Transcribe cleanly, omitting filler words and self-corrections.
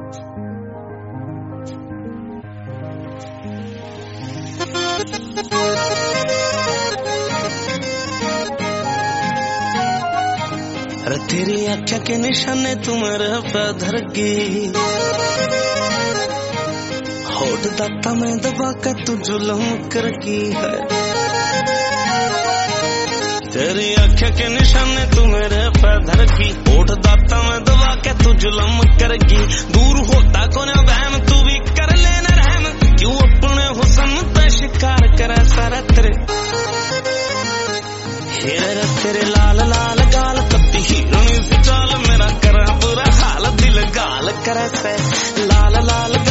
अरे तेरी आँखें के निशाने तू मेरे पे धर गई, होठ दाता में दबा के तू जुल्म कर की है। तेरी आँखें के निशाने तू मेरे पे धर गई, होठ दाता में दबा के तू जुल्म करेगी। दूर होता कौन बहम तू भी कर लेना रहम, क्यों अपने हुस्न पे शिकार करे सारा तेरे। हेरे तेरे लाल लाल गाल कत्ती हिरनी सी चाल, मेरा करा बुरा हाल दिल गाल करे से लाल लाल